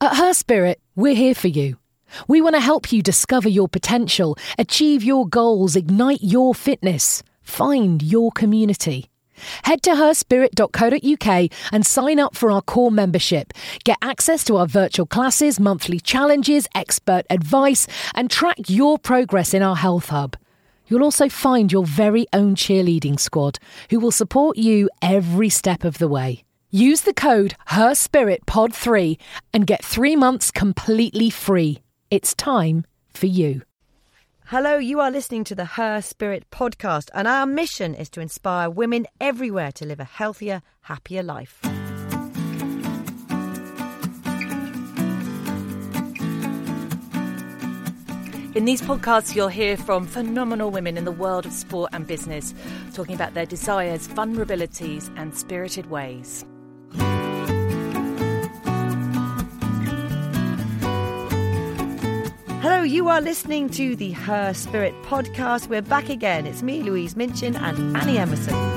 At Her Spirit, we're here for you. We want to help you discover your potential, achieve your goals, ignite your fitness, find your community. Head to herspirit.co.uk and sign up for our core membership. Get access to our virtual classes, monthly challenges, expert advice, and track your progress in our health hub. You'll also find your very own cheerleading squad who will support you every step of the way. Use the code HerSpiritPod3 and get 3 months completely free. It's time for you. Hello, you are listening to the Her Spirit podcast, and our mission is to inspire women everywhere to live a healthier, happier life. In these podcasts, you'll hear from phenomenal women in the world of sport and business, talking about their desires, vulnerabilities, and spirited ways. Hello, you are listening to the Her Spirit podcast. We're back again. It's me, Louise Minchin, and Annie Emerson.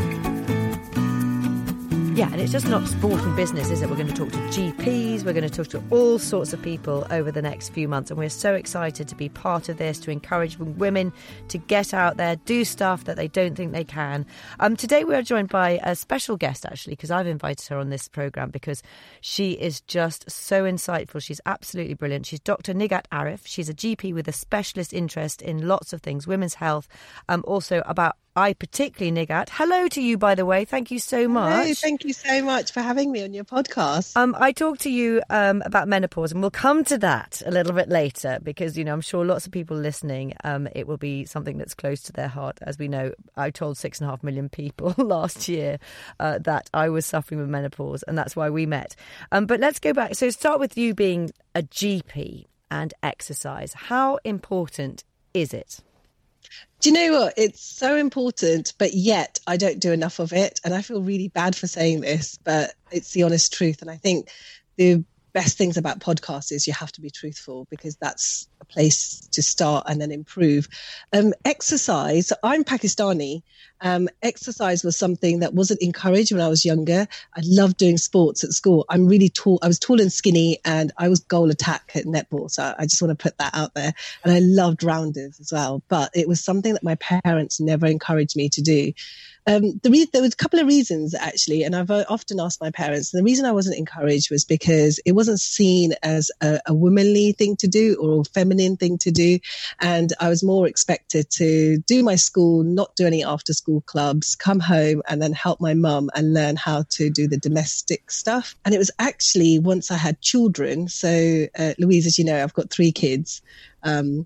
Yeah, and it's just not sport and business, is it? We're going to talk to GPs, we're going to talk to all sorts of people over the next few months, and we're so excited to be part of this, to encourage women to get out there, do stuff that they don't think they can. Today we are joined by a special guest, actually, because I've invited her on this programme because she is just so insightful. She's absolutely brilliant. She's Dr. Nighat Arif. She's a GP with a specialist interest in lots of things, women's health, also about particularly Nighat. Hello to you, by the way. Thank you so much. Hello, thank you so much for having me on your podcast. I talked to you about menopause, and we'll come to that a little bit later because, you know, I'm sure lots of people listening, it will be something that's close to their heart. As we know, I told 6.5 million people last year that I was suffering with menopause, and that's why we met. But let's go back. So start with you being a GP and exercise. How important is it? Do you know what? It's so important, but yet I don't do enough of it. And I feel really bad for saying this, but it's the honest truth. And I think the best things about podcasts is you have to be truthful because that's a place to start and then improve. Exercise, I'm Pakistani. Exercise was something that wasn't encouraged when I was younger. I loved doing sports at school. I'm really tall. I was tall and skinny, and I was goal attack at netball. So I just want to put that out there. And I loved rounders as well. But it was something that my parents never encouraged me to do. There was a couple of reasons, actually, and I've often asked my parents. The reason I wasn't encouraged was because it wasn't seen as a womanly thing to do or a feminine thing to do. And I was more expected to do my school, not do any after school clubs, come home and then help my mum and learn how to do the domestic stuff. And it was actually once I had children. So, Louise, as you know, I've got 3 kids, and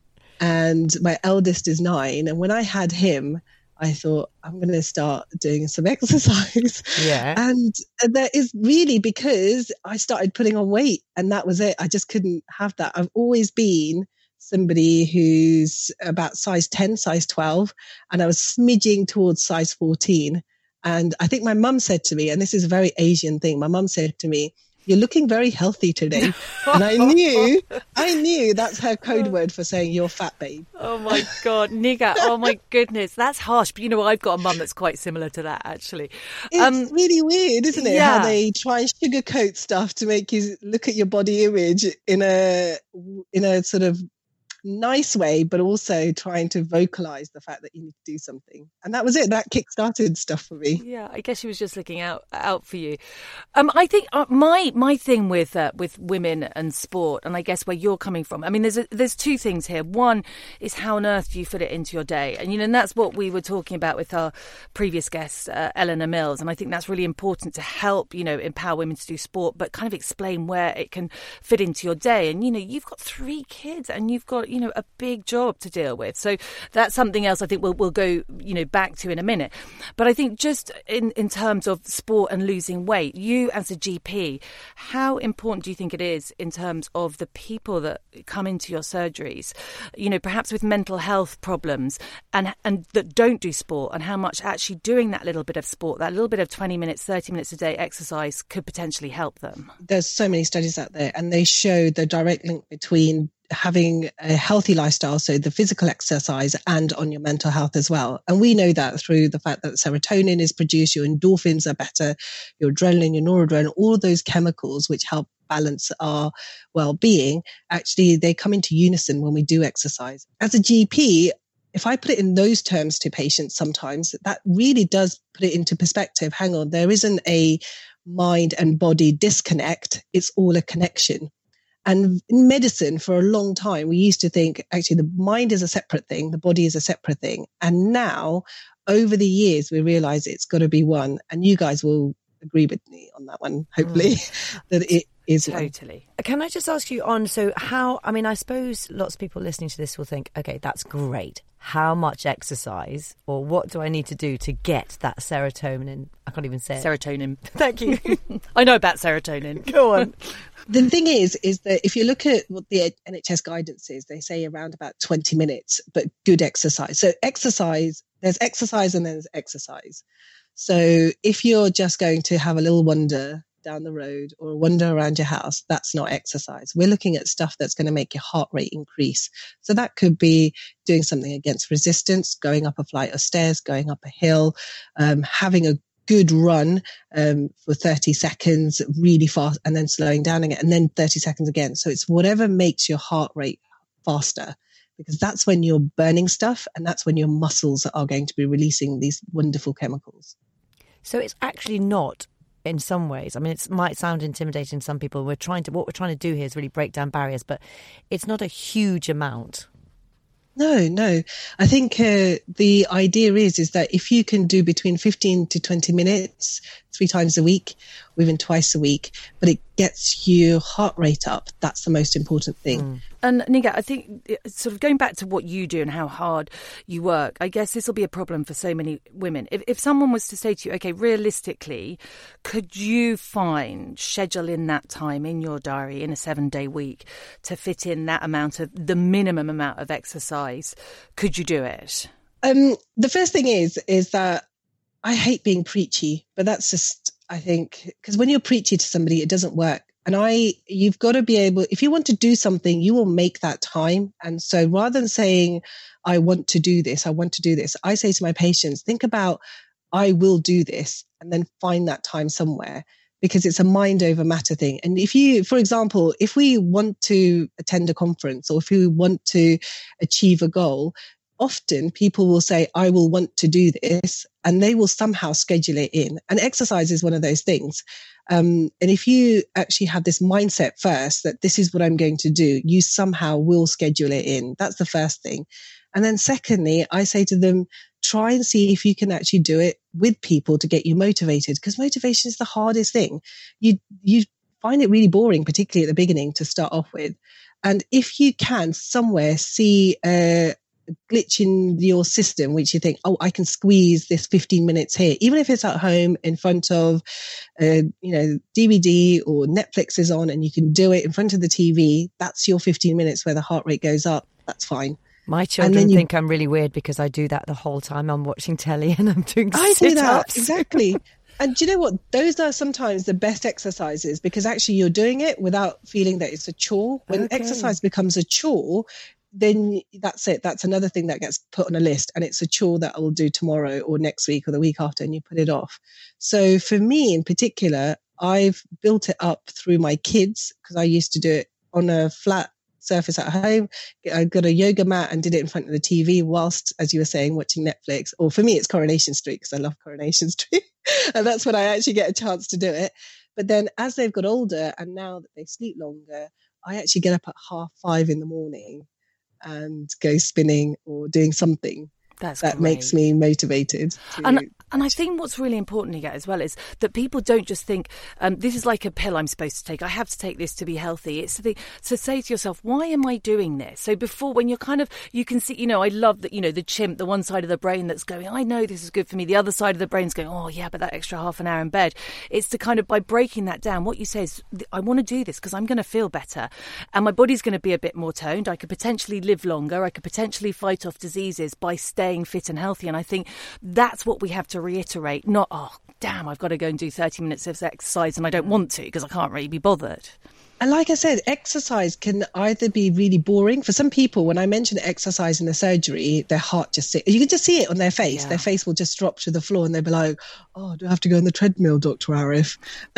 my eldest is 9. And when I had him, I thought, I'm going to start doing some exercise. Yeah. And that is really because I started putting on weight, and that was it. I just couldn't have that. I've always been somebody who's about size 10, size 12, and I was smidging towards size 14. And I think my mum said to me, and this is a very Asian thing, my mum said to me, "You're looking very healthy today." And I knew that's her code word for saying you're fat, babe. Oh my God, Nighat. Oh my goodness. That's harsh. But you know, I've got a mum that's quite similar to that, actually. It's really weird, isn't it? Yeah. How they try and sugarcoat stuff to make you look at your body image in a sort of nice way, but also trying to vocalize the fact that you need to do something. And that was it. That kick-started stuff for me. Yeah, I guess she was just looking out for you. I think my thing with women and sport, and I guess where you're coming from, I mean, there's 2 things here. One is how on earth do you fit it into your day? And, you know, and that's what we were talking about with our previous guest, Eleanor Mills. And I think that's really important to help, you know, empower women to do sport, but kind of explain where it can fit into your day. And, you know, you've got 3 kids and you've got, you know, a big job to deal with. So that's something else I think we'll go, you know, back to in a minute. But I think just in terms of sport and losing weight, you as a GP, how important do you think it is in terms of the people that come into your surgeries, you know, perhaps with mental health problems and that don't do sport, and how much actually doing that little bit of sport, that little bit of 20 minutes, 30 minutes a day exercise could potentially help them? There's so many studies out there, and they show the direct link between having a healthy lifestyle, so the physical exercise, and on your mental health as well. And we know that through the fact that serotonin is produced, your endorphins are better, your adrenaline, your noradrenaline, all those chemicals which help balance our well-being, actually they come into unison when we do exercise. As a GP, if I put it in those terms to patients sometimes, that really does put it into perspective. Hang on, there isn't a mind and body disconnect. It's all a connection. And in medicine, for a long time, we used to think actually the mind is a separate thing, the body is a separate thing. And now, over the years, we realize it's got to be one. And you guys will agree with me on that one, hopefully, that it is totally. One. Can I just ask you on, so how, I mean, I suppose lots of people listening to this will think, okay, that's great. How much exercise or what do I need to do to get that serotonin? I can't even say it. Serotonin. Thank you. I know about serotonin. Go on. The thing is that if you look at what the NHS guidance is, they say around about 20 minutes, but good exercise. So there's exercise and there's exercise. So if you're just going to have a little wander down the road or wander around your house, that's not exercise. We're looking at stuff that's going to make your heart rate increase. So that could be doing something against resistance, going up a flight of stairs, going up a hill, having a good run for 30 seconds really fast and then slowing down again and then 30 seconds again. So it's whatever makes your heart rate faster, because that's when you're burning stuff and that's when your muscles are going to be releasing these wonderful chemicals. So it's actually not, in some ways, I mean, it might sound intimidating to some people. What we're trying to do here is really break down barriers, but it's not a huge amount. No. I think the idea is that if you can do between 15 to 20 minutes 3 times a week, or even twice a week, but it gets your heart rate up, that's the most important thing. And Nighat, I think sort of going back to what you do and how hard you work, I guess this will be a problem for so many women. If someone was to say to you, okay, realistically, could you schedule in that time in your diary in a 7-day week to fit in that amount of the minimum amount of exercise? Could you do it? The first thing is that I hate being preachy, but that's just, I think, because when you're preachy to somebody, it doesn't work. And you've got to be able, if you want to do something, you will make that time. And so rather than saying, I want to do this, I say to my patients, think about, I will do this, and then find that time somewhere, because it's a mind over matter thing. And if you, for example, if we want to attend a conference or if we want to achieve a goal, often people will say, I will want to do this, and they will somehow schedule it in. And exercise is one of those things. And if you actually have this mindset first, that this is what I'm going to do, you somehow will schedule it in. That's the first thing. And then secondly, I say to them, try and see if you can actually do it with people to get you motivated, because motivation is the hardest thing. You find it really boring, particularly at the beginning, to start off with. And if you can somewhere see a glitch in your system, which you think, oh, I can squeeze this 15 minutes here, even if it's at home in front of, DVD or Netflix is on and you can do it in front of the TV, that's your 15 minutes where the heart rate goes up. That's fine. My children think I'm really weird because I do that the whole time I'm watching telly and I'm doing sit-ups. I do that, exactly. And do you know what? Those are sometimes the best exercises, because actually you're doing it without feeling that it's a chore. When exercise becomes a chore, then that's it. That's another thing that gets put on a list, and it's a chore that I will do tomorrow or next week or the week after, and you put it off. So for me in particular, I've built it up through my kids, because I used to do it on a flat surface at home. I got a yoga mat and did it in front of the TV whilst, as you were saying, watching Netflix. Or for me, it's Coronation Street, because I love Coronation Street. And that's when I actually get a chance to do it. But then as they've got older and now that they sleep longer, I actually get up at 5:30 in the morning and go spinning or doing something that makes me motivated. And I think what's really important to get as well is that people don't just think, this is like a pill I'm supposed to take. I have to take this to be healthy. It's to say to yourself, why am I doing this? So before, when you're you can see, I love that, the chimp, the one side of the brain that's going, I know this is good for me. The other side of the brain's going, oh yeah, but that extra half an hour in bed. It's to by breaking that down, what you say is, I want to do this because I'm going to feel better. And my body's going to be a bit more toned. I could potentially live longer. I could potentially fight off diseases by staying fit and healthy. And I think that's what we have to reiterate, not, oh, damn, I've got to go and do 30 minutes of exercise and I don't want to because I can't really be bothered. And like I said, exercise can either be really boring. For some people, when I mention exercise in the surgery, their heart just you can just see it on their face. Yeah. Their face will just drop to the floor and they'll be like, oh, do I have to go on the treadmill, Dr. Arif?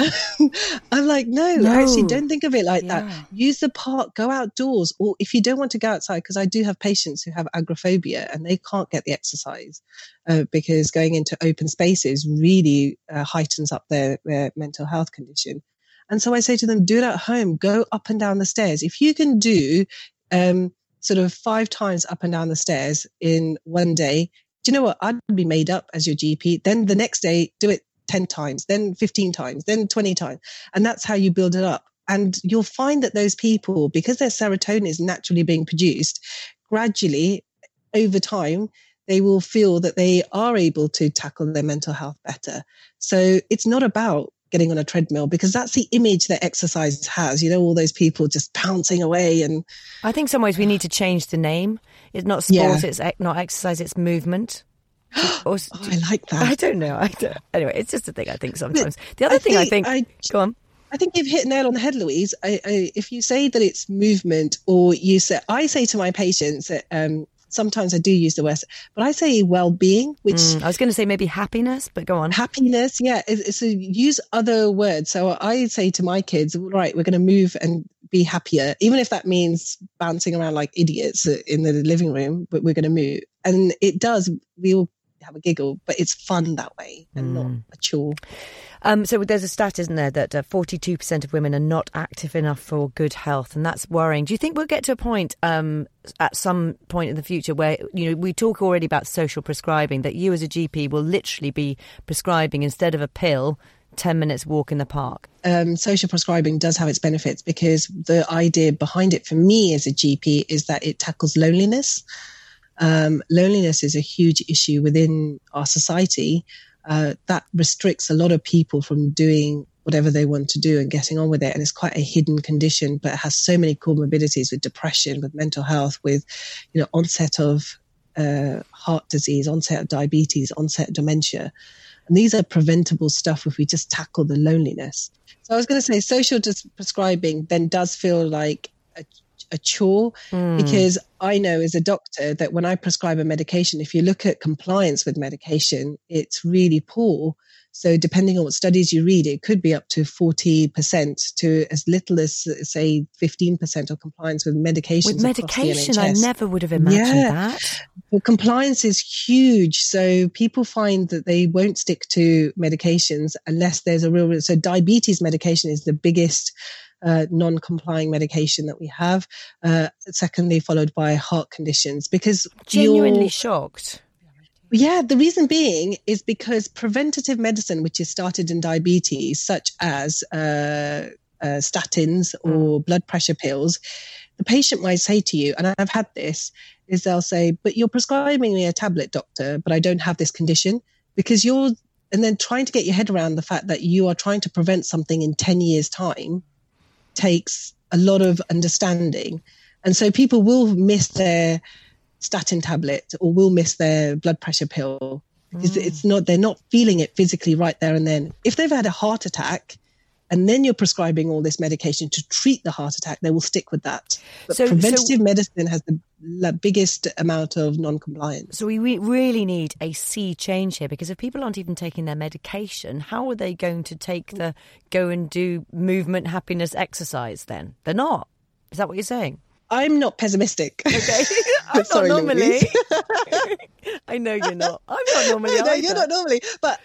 I'm like, no, actually, don't think of it like that. Use the park, go outdoors. Or if you don't want to go outside, because I do have patients who have agoraphobia and they can't get the exercise because going into open spaces really heightens up their mental health condition. And so I say to them, do it at home, go up and down the stairs. If you can do sort of 5 times up and down the stairs in one day, do you know what? I'd be made up as your GP. Then the next day, do it 10 times, then 15 times, then 20 times. And that's how you build it up. And you'll find that those people, because their serotonin is naturally being produced, gradually over time, they will feel that they are able to tackle their mental health better. So it's not about getting on a treadmill, because that's the image that exercise has, you know, all those people just pouncing away. And I think some ways we need to change the name. It's not sport, it's not exercise, it's movement. I like that. I don't know. Anyway, it's just a thing I think sometimes. The other thing I think go on. I think you've hit a nail on the head, Louise. If you say that it's movement, or I say to my patients that sometimes I do use the word, but I say well-being, which I was going to say maybe happiness, but go on. Happiness, yeah. So use other words. So I say to my kids, right, we're going to move and be happier, even if that means bouncing around like idiots in the living room, but we're going to move. And it does, we all have a giggle, but it's fun that way and not a chore. So there's a stat, isn't there, that 42% of women are not active enough for good health, and that's worrying. Do you think we'll get to a point at some point in the future where, you know, we talk already about social prescribing, that you as a GP will literally be prescribing, instead of a pill, 10 minutes walk in the park? Social prescribing does have its benefits, because the idea behind it for me as a GP is that it tackles loneliness. Loneliness is a huge issue within our society. That restricts a lot of people from doing whatever they want to do and getting on with it. And it's quite a hidden condition, but it has so many comorbidities with depression, with mental health, with, you know, onset of heart disease, onset of diabetes, onset of dementia. And these are preventable stuff if we just tackle the loneliness. So I was going to say social prescribing then does feel like a chore, because I know as a doctor that when I prescribe a medication, if you look at compliance with medication, it's really poor. So depending on what studies you read, it could be up to 40% to as little as, say, 15% of compliance with medications. With medication, I never would have imagined that. Well, compliance is huge. So people find that they won't stick to medications unless there's a real... So diabetes medication is the biggest non-complying medication that we have. Secondly, followed by heart conditions, because genuinely shocked. Yeah, the reason being is because preventative medicine, which is started in diabetes, such as statins or blood pressure pills, the patient might say to you, and I've had this, is they'll say, but you're prescribing me a tablet, doctor, but I don't have this condition, because and then trying to get your head around the fact that you are trying to prevent something in 10 years' time takes a lot of understanding. And so people will miss their statin tablet or will miss their blood pressure pill because they're not feeling it physically right there and then. If they've had a heart attack and then you're prescribing all this medication to treat the heart attack, they will stick with that. But preventative medicine has the biggest amount of non-compliance. So we really need a sea change here, because if people aren't even taking their medication, how are they going to go and do movement, happiness, exercise then? They're not. Is that what you're saying? I'm not pessimistic. Okay. I'm Sorry, not normally. I know you're not. I'm not normally No, you're not normally. But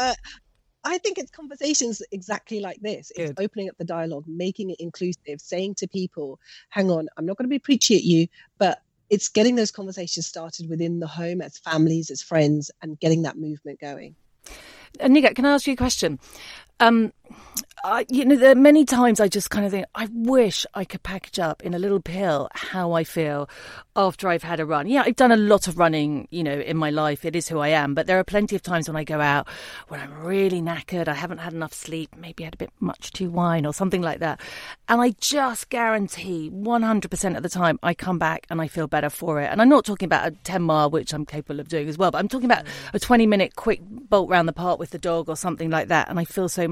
I think it's conversations exactly like this. It's opening up the dialogue, making it inclusive, saying to people, hang on, I'm not going to be preachy at you, but it's getting those conversations started within the home as families, as friends, and getting that movement going. Nighat, can I ask you a question? There are many times I just kind of think, I wish I could package up in a little pill how I feel after I've had a run. Yeah, I've done a lot of running, in my life. It is who I am. But there are plenty of times when I go out when I'm really knackered, I haven't had enough sleep, maybe had a bit much too wine or something like that. And I just guarantee 100% of the time I come back and I feel better for it. And I'm not talking about a 10 mile, which I'm capable of doing as well, but I'm talking about a 20-minute quick bolt round the park with the dog or something like that. And I feel so much better.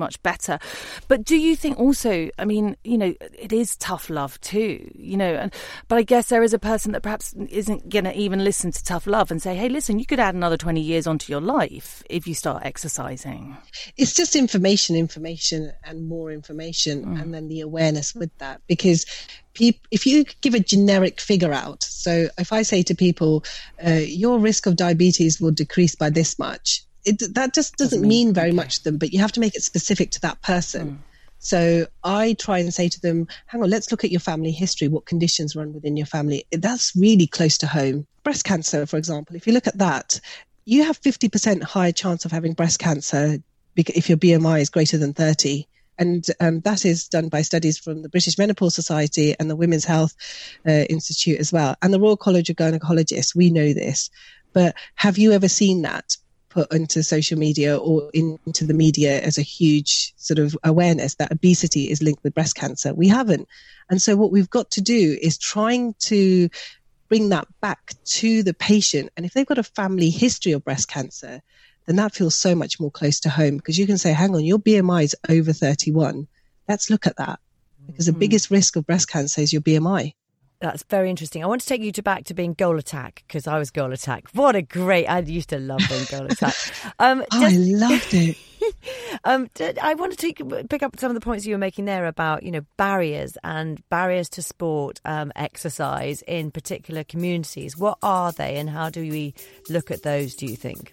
better. But do you think also, I mean, it is tough love too, but I guess there is a person that perhaps isn't going to even listen to tough love and say, hey, listen, you could add another 20 years onto your life if you start exercising. It's just information and more information, and then the awareness with that. Because if you give a generic figure out, so if I say to people, your risk of diabetes will decrease by this much, that just doesn't mean very much to them, but you have to make it specific to that person. So I try and say to them, hang on, let's look at your family history, what conditions run within your family. That's really close to home. Breast cancer, for example, if you look at that, you have 50% higher chance of having breast cancer if your BMI is greater than 30. And that is done by studies from the British Menopause Society and the Women's Health Institute as well. And the Royal College of Gynecologists, we know this. But have you ever seen that put into social media or into the media as a huge sort of awareness that obesity is linked with breast cancer? We haven't. And so what we've got to do is trying to bring that back to the patient. And if they've got a family history of breast cancer, then that feels so much more close to home, because you can say, hang on, your BMI is over 31. Let's look at that, because the biggest risk of breast cancer is your BMI. That's very interesting. I want to take you back to being Goal Attack, because I was Goal Attack. What a great... I used to love being Goal Attack. I loved it. I want to pick up some of the points you were making there about, barriers to sport, exercise in particular communities. What are they, and how do we look at those, do you think?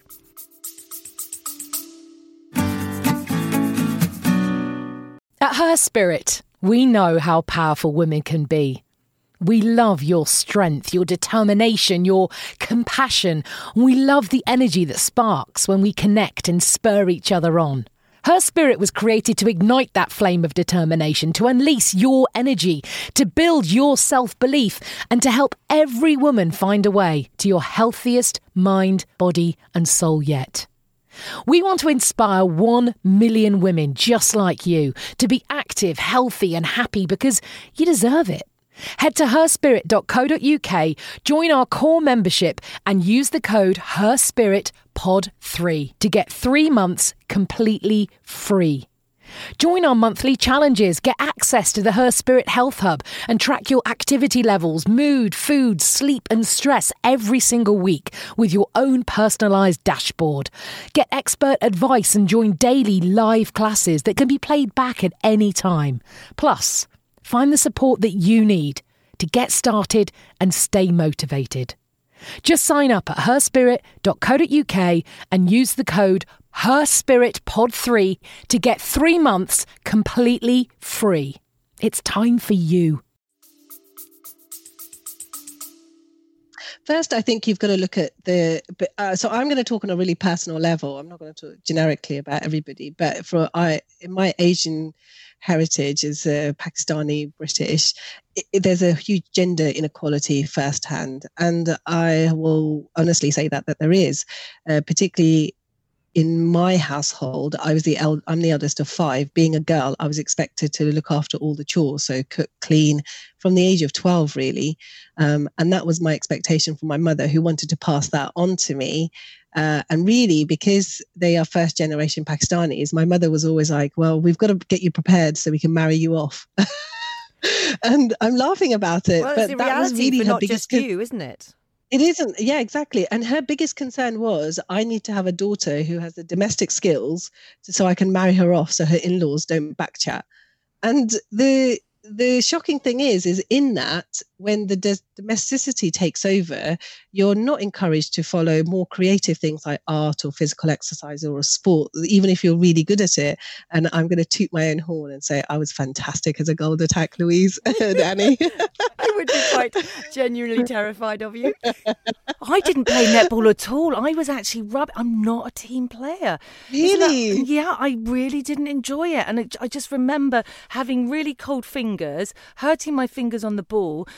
At Her Spirit, we know how powerful women can be. We love your strength, your determination, your compassion. We love the energy that sparks when we connect and spur each other on. Her Spirit was created to ignite that flame of determination, to unleash your energy, to build your self-belief, and to help every woman find a way to your healthiest mind, body, and soul yet. We want to inspire 1 million women just like you to be active, healthy and happy, because you deserve it. Head to herspirit.co.uk, join our core membership and use the code HerSpiritPod3 to get 3 months completely free. Join our monthly challenges, get access to the Her Spirit Health Hub and track your activity levels, mood, food, sleep and stress every single week with your own personalised dashboard. Get expert advice and join daily live classes that can be played back at any time. Plus, find the support that you need to get started and stay motivated. Just sign up at herspirit.co.uk and use the code HerSpiritPod3 to get 3 months completely free. It's time for you. First, I think you've got to look at so I'm going to talk on a really personal level. I'm not going to talk generically about everybody, but in my Asian heritage as a Pakistani British, there's a huge gender inequality firsthand. And I will honestly say that there is, particularly in my household. I'm the eldest of 5. Being a girl, I was expected to look after all the chores, so cook, clean, from the age of 12, really. And that was my expectation from my mother, who wanted to pass that on to me. And really, because they are first generation Pakistanis, my mother was always like, well, we've got to get you prepared so we can marry you off. And I'm laughing about it. Well, but it's the that reality was really for her not biggest just you, isn't it? It isn't. Yeah, exactly. And her biggest concern was, I need to have a daughter who has the domestic skills so I can marry her off so her in-laws don't backchat. And the shocking thing is in that, when the domesticity takes over, you're not encouraged to follow more creative things like art or physical exercise or a sport, even if you're really good at it. And I'm going to toot my own horn and say I was fantastic as a Goal Attack, Louise and Annie. I would be quite genuinely terrified of you. I didn't play netball at all. I was actually I'm not a team player. Really? Yeah, I really didn't enjoy it. And I just remember having really cold fingers, hurting my fingers on the ball.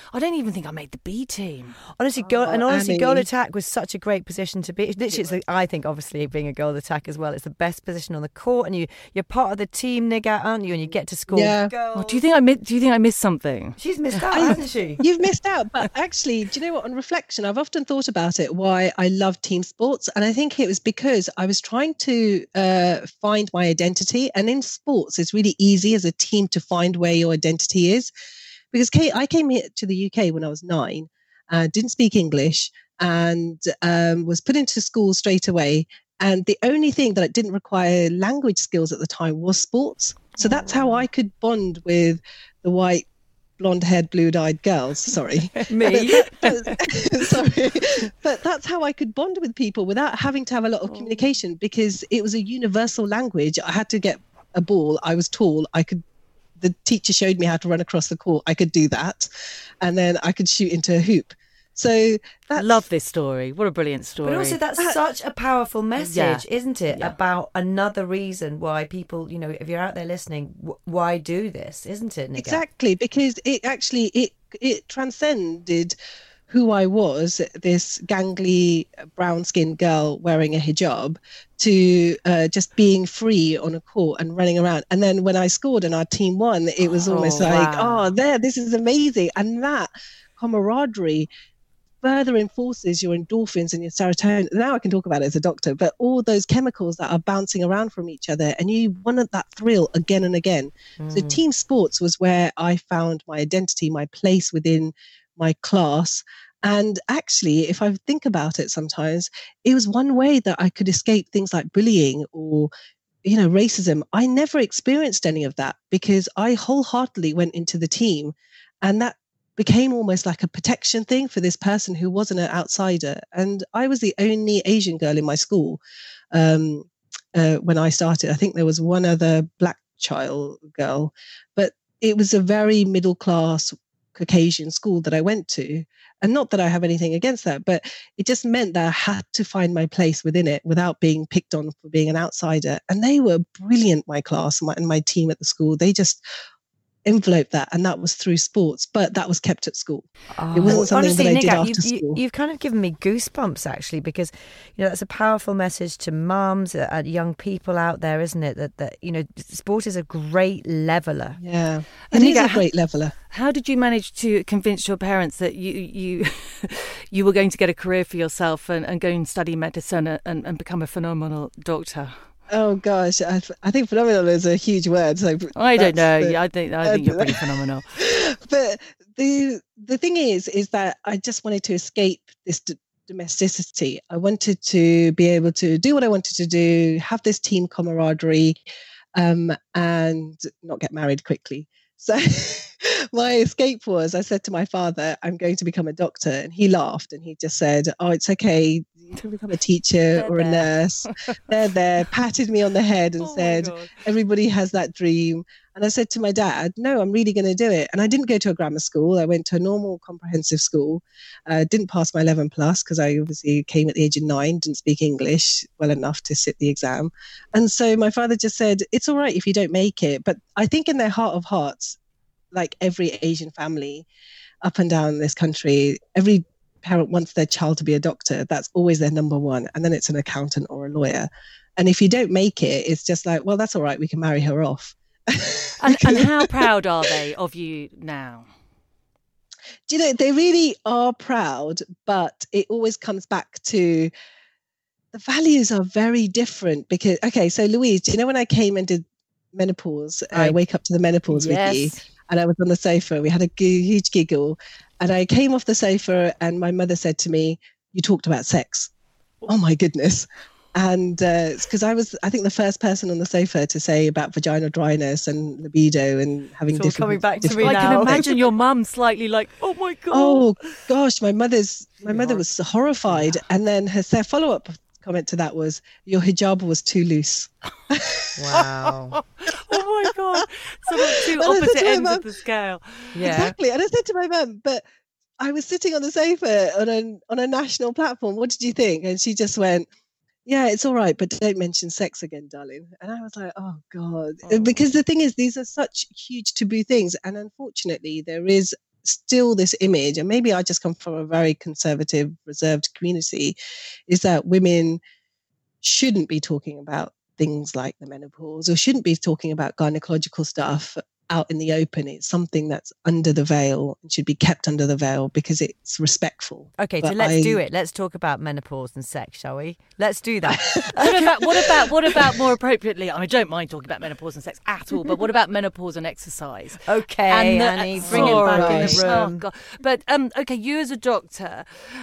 I don't even think I made the B team. Honestly, goal attack was such a great position to be. Literally, I think obviously being a goal attack as well, it's the best position on the court, and you're part of the team, Nigat, aren't you? And you get to score goals. Oh, do you think I missed something? She's missed out, hasn't she? You've missed out, but actually, do you know what? On reflection, I've often thought about it, why I love team sports, and I think it was because I was trying to find my identity, and in sports, it's really easy as a team to find where your identity is. Because I came here to the UK when I was 9, didn't speak English, and was put into school straight away. And the only thing that didn't require language skills at the time was sports. So that's how I could bond with the white, blonde-haired, blue-eyed girls. Sorry. Me. Sorry. But that's how I could bond with people without having to have a lot of communication, because it was a universal language. I had to get a ball. I was tall. The teacher showed me how to run across the court. I could do that. And then I could shoot into a hoop. So I love this story. What a brilliant story. But also that's such a powerful message, isn't it? Yeah. About another reason why people, if you're out there listening, why do this, isn't it, Nigat? Exactly, because it transcended who I was, this gangly brown-skinned girl wearing a hijab, to just being free on a court and running around. And then when I scored and our team won, it was almost this is amazing. And that camaraderie further enforces your endorphins and your serotonin. Now I can talk about it as a doctor, but all those chemicals that are bouncing around from each other, and you want that thrill again and again. So team sports was where I found my identity, my place within my class. And actually, if I think about it sometimes, it was one way that I could escape things like bullying or, racism. I never experienced any of that because I wholeheartedly went into the team, and that became almost like a protection thing for this person who wasn't an outsider. And I was the only Asian girl in my school when I started. I think there was one other black girl, but it was a very middle class Caucasian school that I went to. And not that I have anything against that, but it just meant that I had to find my place within it without being picked on for being an outsider. And they were brilliant, my class and my team at the school. They just enveloped that, and that was through sports, but that was kept at school. It wasn't something honestly, that I Nigat, did after school. You've kind of given me goosebumps, actually, because that's a powerful message to mums and young people out there, isn't it? That sport is a great leveler. Yeah, it is a great leveler. How did you manage to convince your parents that you you were going to get a career for yourself and go and study medicine and become a phenomenal doctor? Oh gosh, I think phenomenal is a huge word. So I don't know. I think you're pretty phenomenal. But the thing is that I just wanted to escape this domesticity. I wanted to be able to do what I wanted to do, have this team camaraderie, and not get married quickly. So my escape was, I said to my father, I'm going to become a doctor. And he laughed and he just said, oh, it's okay. You can become a teacher or a nurse. They're there, patted me on the head and said, everybody has that dream. And I said to my dad, no, I'm really going to do it. And I didn't go to a grammar school. I went to a normal comprehensive school. Didn't pass my 11 plus because I obviously came at the age of 9, didn't speak English well enough to sit the exam. And so my father just said, it's all right if you don't make it. But I think in their heart of hearts, like every Asian family up and down this country, every parent wants their child to be a doctor. That's always their number one. And then it's an accountant or a lawyer. And if you don't make it, it's just like, well, that's all right. We can marry her off. And how proud are they of you now? Do you know, they really are proud, but it always comes back to the values are very different because, okay, so Louise, do you know when I came and did menopause, Wake Up to the Menopause with you, and I was on the sofa, we had a huge giggle, and I came off the sofa and my mother said to me, you talked about sex. Oh my goodness. And because I was, I think, the first person on the sofa to say about vaginal dryness and libido and having it's all coming back to me now. I can imagine your mum slightly like, oh my God. Oh gosh, my mother was horrified. Yeah. And then her follow-up comment to that was, your hijab was too loose. Wow. Oh my God. Sort of two opposite ends of the scale. Yeah. Exactly. And I said to my mum, but I was sitting on the sofa on a national platform. What did you think? And she just went, yeah, it's all right, but don't mention sex again, darling. And I was like, oh, God. Because the thing is, these are such huge taboo things. And unfortunately, there is still this image, and maybe I just come from a very conservative, reserved community, is that women shouldn't be talking about things like the menopause or shouldn't be talking about gynecological stuff out in the open. It's something that's under the veil and should be kept under the veil because it's respectful. Okay, but so let's do it. Let's talk about menopause and sex, shall we? Let's do that. What about more appropriately? I don't mind talking about menopause and sex at all, but what about menopause and exercise? Okay, Annie, bring it back in the room. Oh, God. But okay, you as a doctor,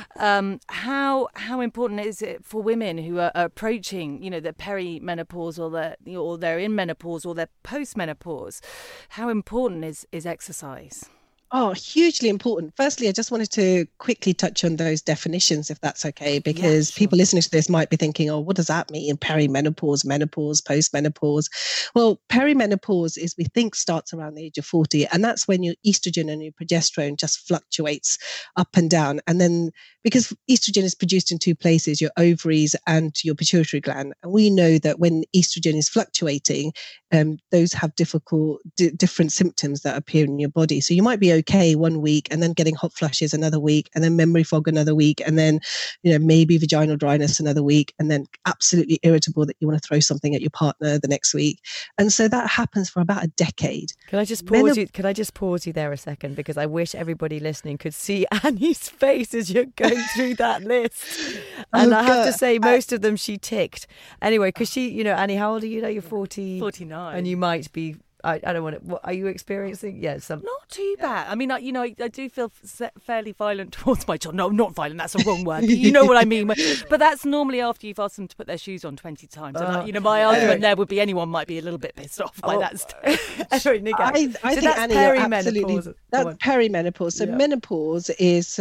how important is it for women who are approaching, the perimenopause or they're in menopause or they're postmenopause? How important is exercise? Oh, hugely important. Firstly, I just wanted to quickly touch on those definitions, if that's okay, because people listening to this might be thinking, oh, what does that mean? Perimenopause, menopause, postmenopause. Well, perimenopause we think starts around the age of 40, and that's when your estrogen and your progesterone just fluctuates up and down. And then because estrogen is produced in two places, your ovaries and your pituitary gland, and we know that when estrogen is fluctuating, those have different symptoms that appear in your body. So you might be okay 1 week and then getting hot flushes another week and then memory fog another week and then maybe vaginal dryness another week and then absolutely irritable that you want to throw something at your partner the next week. And so that happens for about a decade. Can I just pause you there a second, because I wish everybody listening could see Annie's face as you're going through that list. And I have to say, most of them she ticked. Anyway, because she, Annie, how old are you now? You're 40? 49. And you might be, I don't want to, what are you experiencing? Yeah, not too bad. I mean, I do feel fairly violent towards my child. No, not violent, that's a wrong word. You know what I mean. But that's normally after you've asked them to put their shoes on 20 times. And my argument there would be anyone might be a little bit pissed off by that stage. Sorry, Nick. I think, Annie, perimenopause. That's perimenopause. So menopause is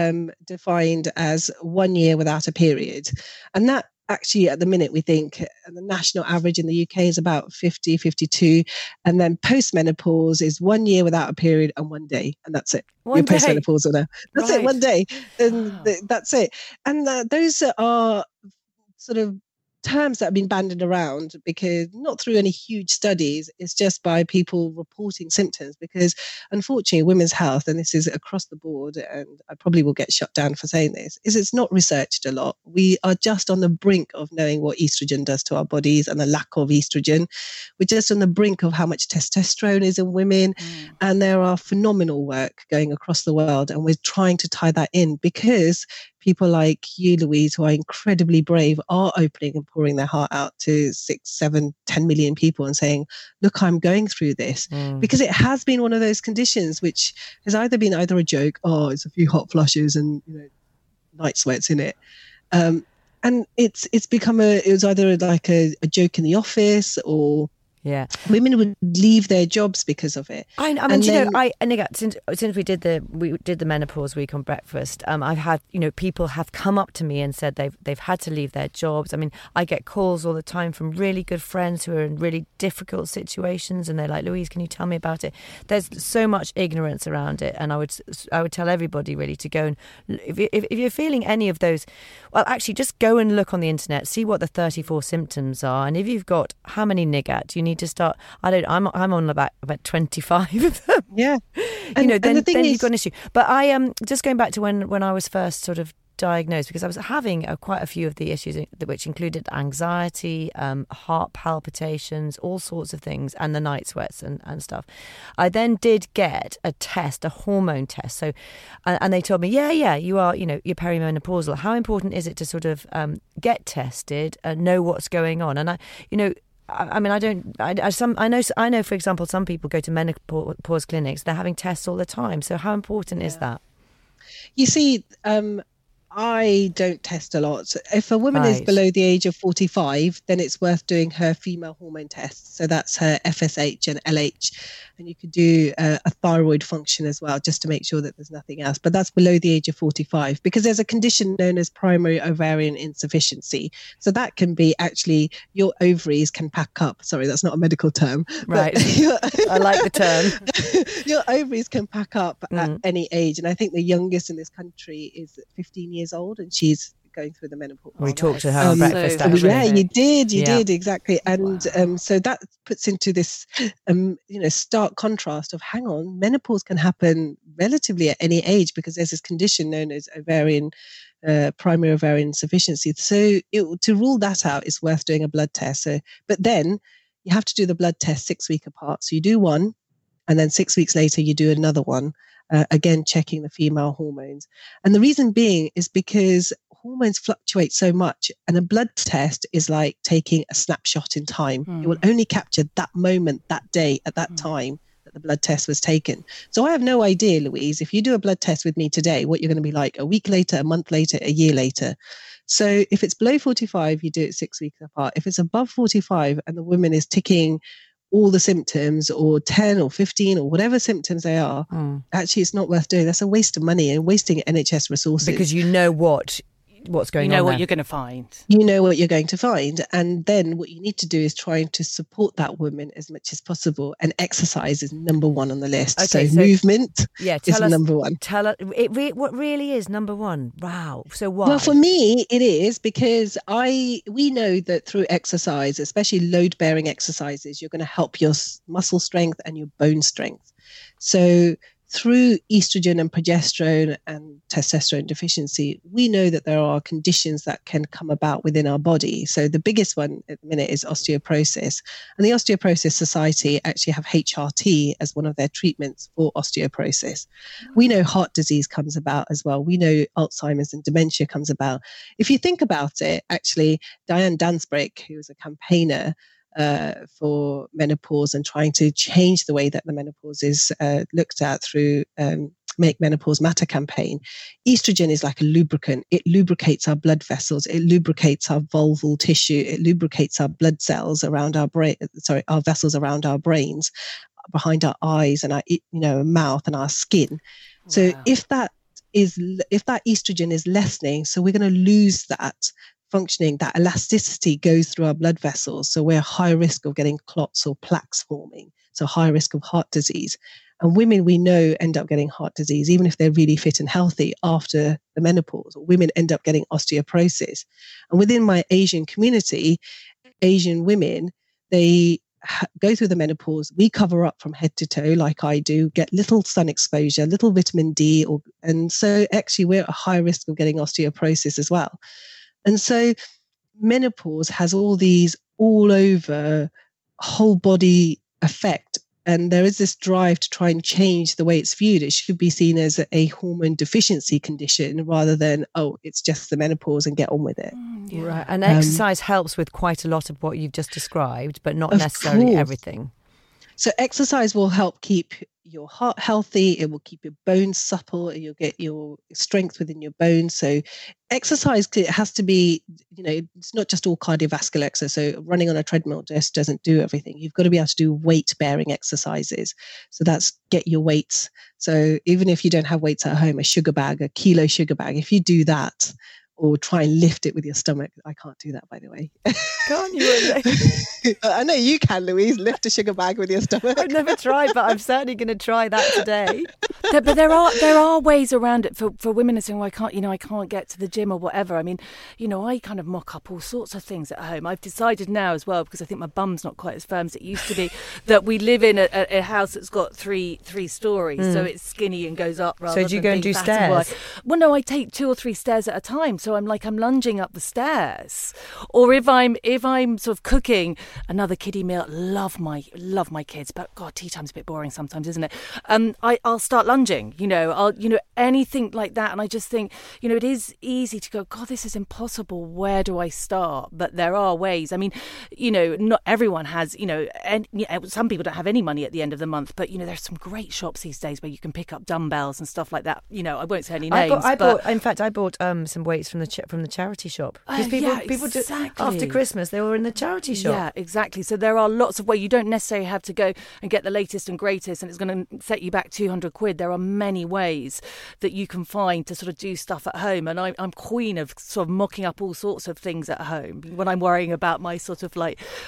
defined as 1 year without a period. And that actually, at the minute, we think the national average in the UK is about 50, 52. And then postmenopause is 1 year without a period and 1 day. And that's it. You're postmenopausal now. That's it, 1 day. And that's it. And those are sort of terms that have been bandied around, because not through any huge studies, it's just by people reporting symptoms, because unfortunately women's health, and this is across the board, and I probably will get shut down for saying this, is it's not researched a lot. We are just on the brink of knowing what estrogen does to our bodies and the lack of estrogen. We're just on the brink of how much testosterone is in women, and there are phenomenal work going across the world, and we're trying to tie that in, because people like you, Louise, who are incredibly brave, are opening and pouring their heart out to 6, 7, 10 million people and saying, look, I'm going through this. Because it has been one of those conditions which has either been a joke, it's a few hot flushes and night sweats in it. And it's become it was either like a joke in the office, or women would leave their jobs because of it. I mean, since we did the menopause week on breakfast, I've had people have come up to me and said they've had to leave their jobs. I mean, I get calls all the time from really good friends who are in really difficult situations, and they're like, Louise, can you tell me about it? There's so much ignorance around it, and I would tell everybody really to go and if you're feeling any of those, well, actually just go and look on the internet, see what the 34 symptoms are, and if you've got how many NIGAT, you need to start. I'm on about 25 of them. Yeah, then you've got an issue. But I just going back to when I was first sort of diagnosed, because I was having quite a few of the issues which included anxiety, heart palpitations, all sorts of things, and the night sweats and stuff. I then did get a hormone test. So, and they told me, you are, you're perimenopausal. How important is it to sort of get tested and know what's going on? And I know, for example, some people go to menopause clinics, they're having tests all the time. So how important is that? You see, I don't test a lot. If a woman is below the age of 45, then it's worth doing her female hormone tests. So that's her FSH and LH. And you could do a thyroid function as well, just to make sure that there's nothing else. But that's below the age of 45, because there's a condition known as primary ovarian insufficiency. So that can be actually your ovaries can pack up. Sorry, that's not a medical term. Right. I like the term. Your ovaries can pack up at any age. And I think the youngest in this country is 15 years old, and she's going through the menopause. We talked to her on breakfast. Yeah, you did exactly. And so that puts into this, stark contrast of, hang on, menopause can happen relatively at any age, because there's this condition known as primary ovarian insufficiency. So to rule that out, it's worth doing a blood test. But then you have to do the blood test 6 weeks apart. So you do one, and then 6 weeks later you do another one, again checking the female hormones. And the reason being is because hormones fluctuate so much, and a blood test is like taking a snapshot in time. It will only capture that moment, that day, at that time that the blood test was taken. So I have no idea, Louise, if you do a blood test with me today, what you're going to be like a week later, a month later, a year later. So if it's below 45, you do it 6 weeks apart. If it's above 45 and the woman is ticking all the symptoms, or 10 or 15 or whatever symptoms they are, actually it's not worth doing. That's a waste of money and wasting NHS resources. Because you know what's going on. You know what there. you're going to find. You know what you're going to find. And then what you need to do is trying to support that woman as much as possible. And exercise is number one on the list. Okay, so movement is number one. Tell us, what really is number one? Wow. So why? Well, for me, it is because we know that through exercise, especially load-bearing exercises, you're going to help your muscle strength and your bone strength. So through estrogen and progesterone and testosterone deficiency, we know that there are conditions that can come about within our body. So the biggest one at the minute is osteoporosis. And the Osteoporosis Society actually have HRT as one of their treatments for osteoporosis. We know heart disease comes about as well. We know Alzheimer's and dementia comes about. If you think about it, actually, Diane Dansbrick, who was a campaigner for menopause and trying to change the way that the menopause is looked at through Make Menopause Matter campaign. Estrogen is like a lubricant. It lubricates our blood vessels. It lubricates our vulval tissue. It lubricates our blood cells around our our vessels around our brains, behind our eyes and our mouth and our skin. So if that estrogen is lessening, so we're going to lose that functioning, that elasticity goes through our blood vessels. So we're high risk of getting clots or plaques forming. So high risk of heart disease. And women we know end up getting heart disease, even if they're really fit and healthy after the menopause, or women end up getting osteoporosis. And within my Asian community, Asian women, they go through the menopause. We cover up from head to toe like I do, get little sun exposure, little vitamin D. And so actually we're at a high risk of getting osteoporosis as well. And so menopause has all these all over whole body effect. And there is this drive to try and change the way it's viewed. It should be seen as a hormone deficiency condition rather than, it's just the menopause and get on with it. Right. And exercise helps with quite a lot of what you've just described, but not necessarily everything. So exercise will help keep your heart healthy. It will keep your bones supple. You'll get your strength within your bones. So exercise, it has to be, it's not just all cardiovascular exercise. So running on a treadmill just doesn't do everything. You've got to be able to do weight-bearing exercises. So that's get your weights. So even if you don't have weights at home, a kilo sugar bag, if you do that, or try and lift it with your stomach. I can't do that, by the way. Can't you? I know you can, Louise. Lift a sugar bag with your stomach. I've never tried, but I'm certainly going to try that today. But there are ways around it for women saying, well, I can't get to the gym or whatever. I mean, I kind of mock up all sorts of things at home. I've decided now as well, because I think my bum's not quite as firm as it used to be, that we live in a house that's got three stories, so it's skinny and goes up rather than. So do you go and do stairs? Well, no, I take 2 or 3 stairs at a time. So I'm lunging up the stairs. Or if I'm sort of cooking another kiddie meal, love my kids, but God, tea time's a bit boring sometimes, isn't it? I'll start lunging, anything like that. And I just think, it is easy to go, God, this is impossible. Where do I start? But there are ways. I mean, not everyone has, and some people don't have any money at the end of the month, but there's some great shops these days where you can pick up dumbbells and stuff like that. I won't say any names. I bought some weights from the charity shop, because people do, after Christmas they were in the charity shop. Yeah, exactly. So there are lots of ways. You don't necessarily have to go and get the latest and greatest and it's going to set you back 200 quid. There are many ways that you can find to sort of do stuff at home, and I'm queen of sort of mocking up all sorts of things at home when I'm worrying about my sort of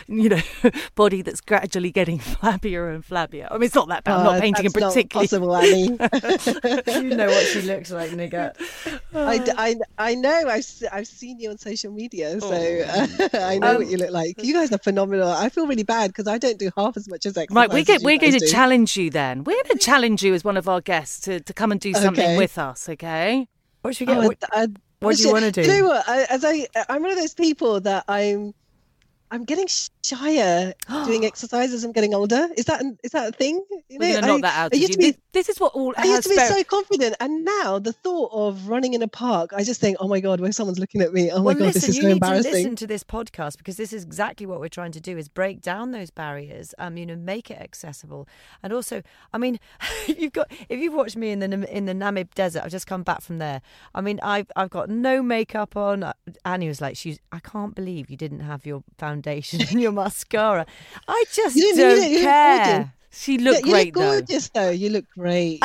body that's gradually getting flabbier and flabbier. I mean, it's not that bad. I'm not painting it particularly. Not possible, Annie. You know what she looks like, Nighat. I know. know. I've seen you on social media, so I know what you look like. You guys are phenomenal. I feel really bad because I don't do half as much as exercise. Right, we're going to challenge you then. We're going to challenge you as one of our guests to come and do something with us, okay? What should we get? What do you want to do? You know what? I'm one of those people that I'm getting shyer doing exercise as I'm getting older. Is that a thing? We're going to knock that out of you. This is what all I used to be so confident, and now the thought of running in a park, I just think, oh my God, where someone's looking at me. Oh my God, this is so embarrassing. You need to listen to this podcast because this is exactly what we're trying to do: is break down those barriers, make it accessible, and also, I mean, if you've watched me in the Namib Desert, I've just come back from there. I mean, I've got no makeup on. Annie was like, I can't believe you didn't have your foundation and your mascara. I just don't care. She looked great, though. You look gorgeous, though. You look great.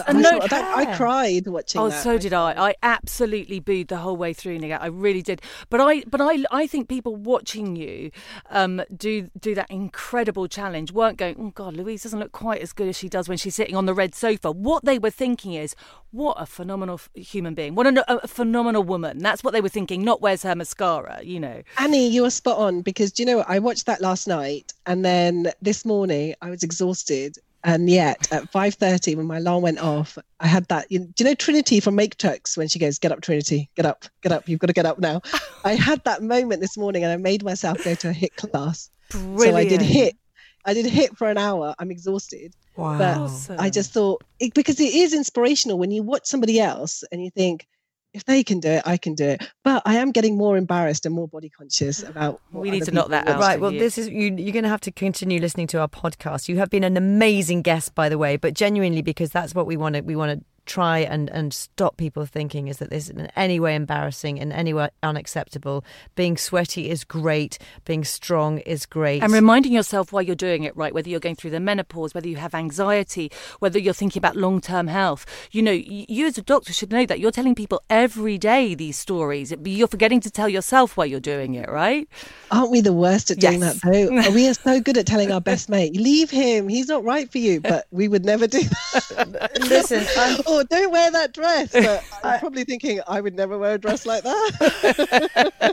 I cried watching that. Oh, so did I. I absolutely booed the whole way through, Nighat. I really did. But I think people watching you do that incredible challenge weren't going, oh, God, Louise doesn't look quite as good as she does when she's sitting on the red sofa. What they were thinking is, what a phenomenal human being. What a phenomenal woman. That's what they were thinking, not where's her mascara, you know. Annie, you were spot on because, do you know what? I watched that last night and then this morning I was exhausted. And yet at 5:30 when my alarm went off, I had that, do you know Trinity from Matrix when she goes, get up, Trinity, get up, you've got to get up now. I had that moment this morning and I made myself go to a HIIT class. Brilliant. So I did HIIT for an hour. I'm exhausted. Wow. But Awesome. I just thought, because it is inspirational when you watch somebody else and you think, if they can do it, I can do it. But I am getting more embarrassed and more body conscious about what we need other to knock that people out. want. Right, well, this is you're going to have to continue listening to our podcast. You have been an amazing guest, by the way, but genuinely because that's what we want to try and stop people thinking is that this is in any way embarrassing, in any way unacceptable. Being sweaty is great. Being strong is great. And reminding yourself why you're doing it, right? Whether you're going through the menopause, whether you have anxiety, whether you're thinking about long-term health. You know, you as a doctor should know that you're telling people every day these stories. You're forgetting to tell yourself why you're doing it, right? Aren't we the worst at doing that, though? We are so good at telling our best mate, leave him, he's not right for you. But we would never do that. Listen, don't wear that dress. But I'm probably thinking I would never wear a dress like that.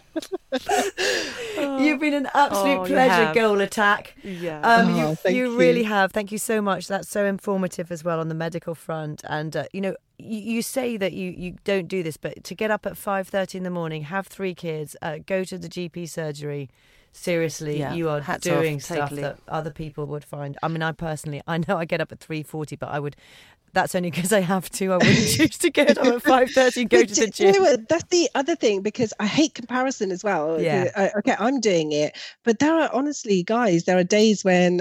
You've been an absolute pleasure, Goal Attack. Yeah. You really have. Thank you so much. That's so informative as well on the medical front. And, you say that you don't do this, but to get up at 5:30 in the morning, have 3 kids, go to the GP surgery. Seriously, you are doing stuff that other people would find. I mean, I know I get up at 3:40, but that's only because I have to. I wouldn't choose to get up at 5:30 and go to the gym. You know what? That's the other thing, because I hate comparison as well. Yeah. Okay, I'm doing it, but there are days when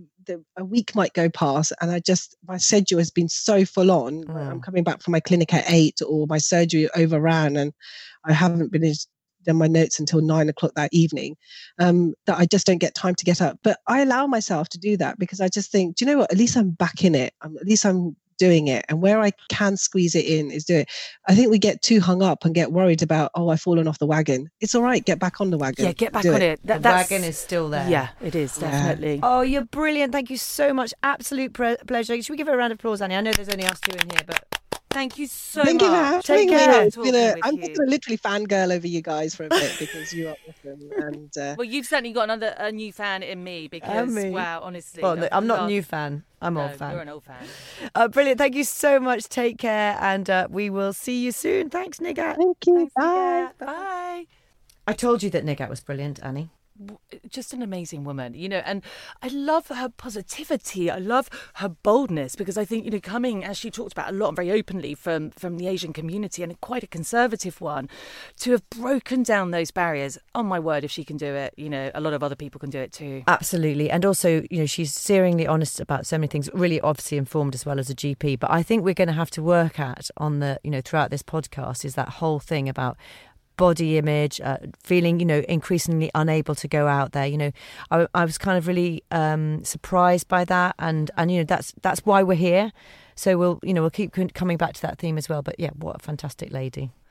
a week might go past and my schedule has been so full on. I'm coming back from my clinic at 8 or my surgery overran and I haven't done my notes until 9 o'clock that evening, that I just don't get time to get up. But I allow myself to do that because I just think, do you know what? At least I'm back in it. At least I'm doing it. And where I can squeeze it in is do it. I think we get too hung up and get worried about, I've fallen off the wagon. It's all right. Get back on the wagon. Yeah, get back on it. The wagon is still there. Yeah, it is, definitely. Oh, you're brilliant. Thank you so much. Absolute pleasure. Should we give her a round of applause, Annie? I know there's only us 2 in here, but... Thank you so much. Thank you for having Take me. care. I'm just going to literally fangirl over you guys for a bit because you are awesome. And well, you've certainly got a new fan in me because, wow, honestly. Well, no, I'm not a new fan. I'm old fan. You're an old fan. Brilliant. Thank you so much. Take care. And we will see you soon. Thanks, Nighat. Thank you. Bye. Bye. I told you that Nighat was brilliant, Annie. Just an amazing woman, and I love her positivity. I love her boldness because I think, coming, as she talked about a lot and very openly from the Asian community and quite a conservative one, to have broken down those barriers. Oh my word, if she can do it, a lot of other people can do it too. Absolutely. And also, she's searingly honest about so many things, really obviously informed as well as a GP. But I think we're going to have to work at on the, throughout this podcast is that whole thing about body image, feeling, increasingly unable to go out there. I was kind of really surprised by that, and that's why we're here. So we'll keep coming back to that theme as well. But yeah, what a fantastic lady.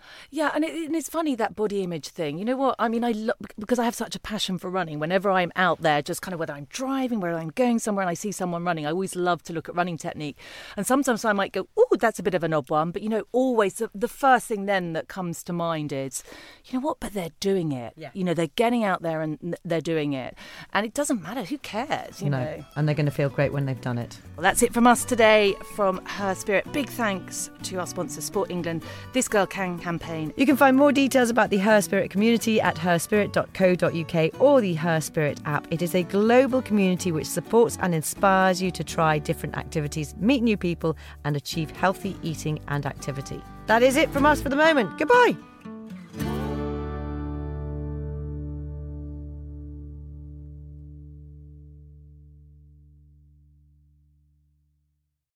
Yeah, and it's funny, that body image thing. You know what? I mean, because I have such a passion for running, whenever I'm out there, just kind of whether I'm driving, whether I'm going somewhere and I see someone running, I always love to look at running technique. And sometimes I might go, oh, that's a bit of an odd one. But, always the first thing then that comes to mind is, you know what, but they're doing it. Yeah. They're getting out there and they're doing it. And it doesn't matter. Who cares, you know? And they're going to feel great when they've done it. Well, that's it from us today from Her Spirit. Big thanks to our sponsor, Sport England, This Girl Can campaign. You can find more details about the Her Spirit community at herspirit.co.uk or the Her Spirit app. It is a global community which supports and inspires you to try different activities, meet new people and achieve healthy eating and activity. That is it from us for the moment. Goodbye.